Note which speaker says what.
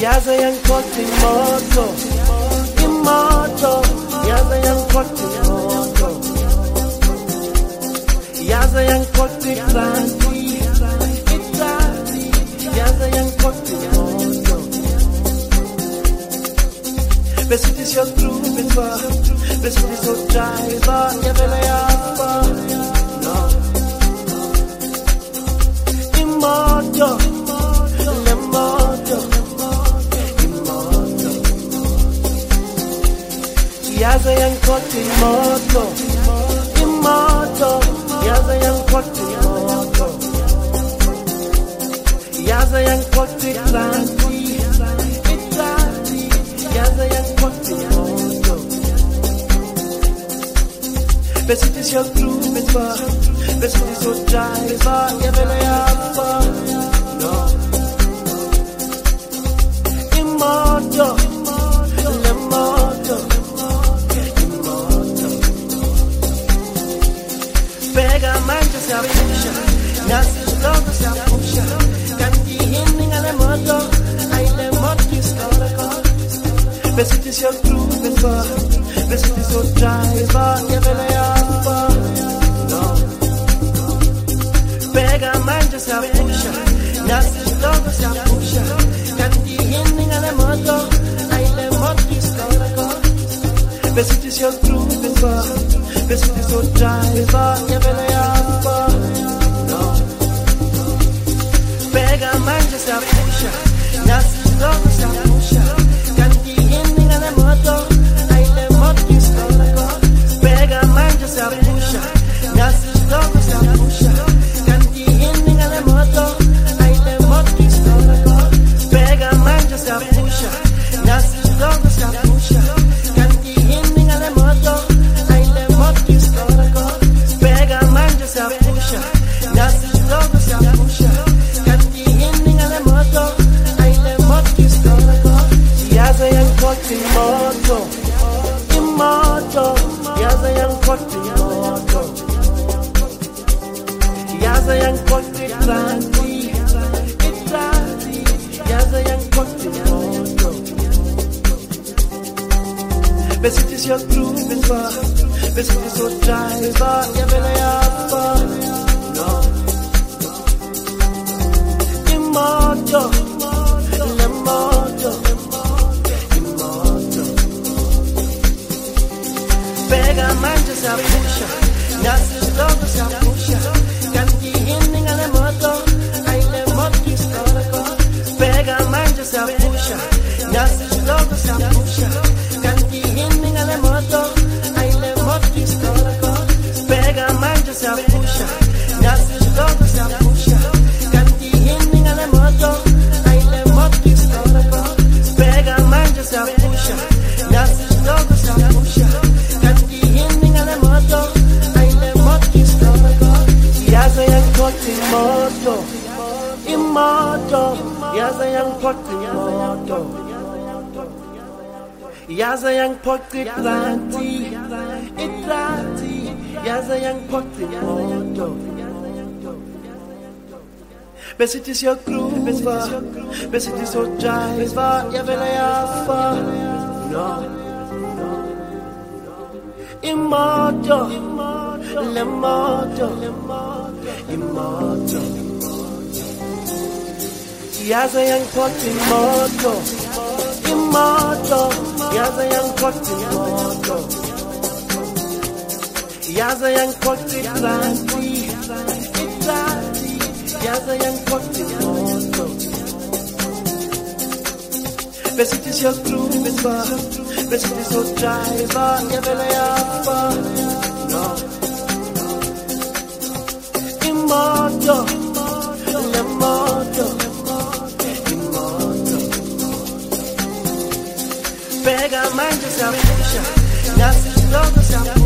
Speaker 1: yaza yangiqoqa imoto, imoto, yaza yangiqoqa imoto, yaza yangiqoqa iglanti, iglanti, yaza yangiqoqa imoto. Besithi siyogruva, besithi sodrayiva, yavela yafa, no. Imoto, le moto, imoto, yaza yangiqoqa imoto, imoto, yaza yangiqoqa imoto, yaza yangiqoqa iglanti, iglanti, yaza yangiqoqa imoto. Besithi siyogruva, besithi sodrayiva, yavela yafa, no. Imoto, le moto, imoto. Bheka manje siyapusha, nasi isihloko siyapusha, kanti yini ngale moto, ayi le moto isihloko. Besithi siyogruva, besithi sodrayiva, yavela yafa, no. Bheka manje siyapusha, nasi isihloko siyapusha, kanti yini ngale moto, ayi le moto isihloko. Besithi siyogruva, besithi sodrayiva, yavela yafa, no. Bheka manje siyapusha, nasi isihloko siyapusha, kanti yini ngale moto, ayi le moto isihloko. Bheka manje siyapusha, nasi isihloko siyapusha, kanti yini ngale moto, ayi le moto isihloko. Bheka manje siyapusha, nasi isihloko siyapusha, kanti yini ngale moto, ayi le moto isihloko. Bheka manje siyapusha, nasi isihloko siyapusha, kanti yini ngale moto, ayi le moto isihloko. Yaza yangiqoqa imoto, imoto, yaza yangiqoqa imoto, yaza yangiqoqa iglanti, iglanti, yaza yangiqoqa imoto. Besithi siyogruva, besithi sodrayiva, yavela yafa, no. Imoto, le moto, imoto. Bheka manje siyapusha, nasi isihloko siyapusha, kanti yini ngale moto, ayi le moto isihloko. Bheka manje siyapusha, nasi isihloko siyapusha, kanti yini ngale moto, ayi le moto isihloko. Bheka manje siyapusha, nasi isihloko siyapusha, kanti yini ngale moto, ayi le moto isihloko. Bheka manje siyapusha, nasi isihloko siyapusha, kanti yini ngale moto, ayi le moto isihloko. Yaza yangiqoqa imoto, imoto, yaza yangiqoqa imoto, yaza yangiqoqa iglanti, iglanti, yaza yangiqoqa imoto. Besithi siyogruva, besithi sodrayiva, yavela yafa, no. Imoto, le moto, imoto. Yaza yangiqoqa imoto, imoto, yaza yangiqoqa imoto, yaza yangiqoqa iglanti, iglanti, yaza yangiqoqa imoto. Besithi siyogruva, besithi sodrayiva, yavela yafa, no. Imoto, le moto, imoto. Bheka manje siyapusha, nasi isihloko siyapusha.